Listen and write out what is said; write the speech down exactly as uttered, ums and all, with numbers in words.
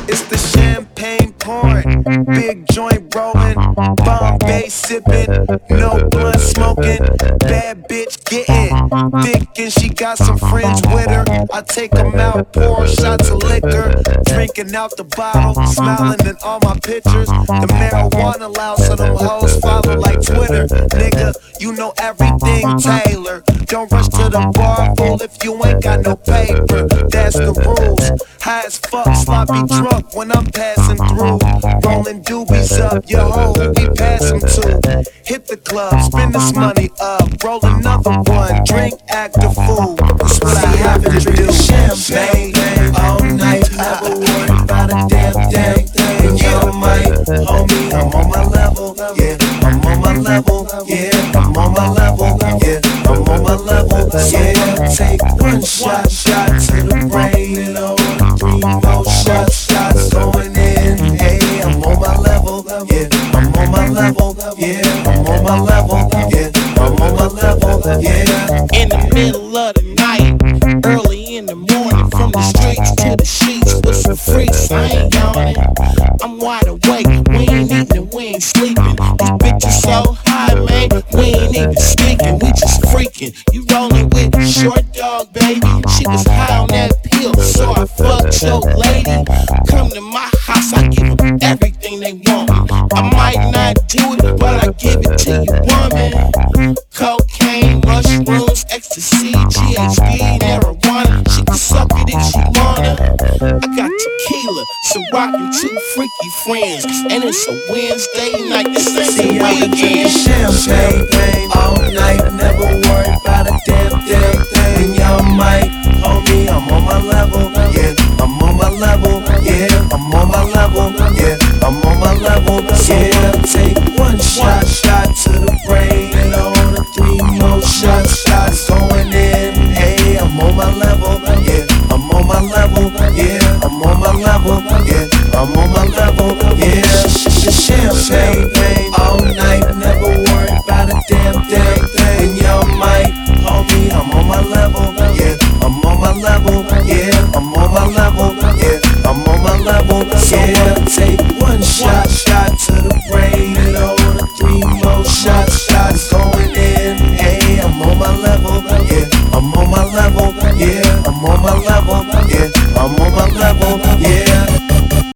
It's the champagne pouring, big joint rolling, Bombay sipping, no blunt smoking, bad bitch getting thick and she got some friends with her. I take them out, pour shots of liquor, drinking out the bottle, smiling in all my pictures. The marijuana loud so them hoes follow like Twitter. Nigga, you know everything Taylor. Don't rush to the bar, fool, if you ain't got no paper. That's the rules. High as fuck, sloppy drunk when I'm passing through. Rolling doobies up, your hoe we pass them to. Hit the club, spend this money up. Roll another one, drink, act a fool. That's what I have to do. Champagne all night, never worry about a damn damn thing. You might, homie, I'm on my level. Yeah, I'm on my level. Yeah, I'm on my level. Yeah, I'm on my level. Yeah, take one shot, shot to the brain, and all three more shots, shots going in. Hey, I'm on my level. Yeah, I'm on my level. Yeah, I'm on my level. Yeah, I'm on my level. Yeah. In the middle of the night, early in the morning, from the streets to the sheets with some freaks. I ain't yawning, I'm wide awake. We ain't eating, we ain't sleeping. These bitches so high, man, we ain't even speaking. We just freaking. You rolling with Short Dog, baby. She was high on that pill, so I fucked your lady. Come to my house, I give them everything they want. I might not do it, but I give it to you, woman. Cocaine, mushrooms, ecstasy, G H B, marijuana. She can suck it if she wanna. I got tequila, so rockin' two freaky friends, and it's a Wednesday night. This ain't See, the I've been drinking weekend. champagne all night, never worry about a damn damn thing. Y'all might, homie, I'm on my level.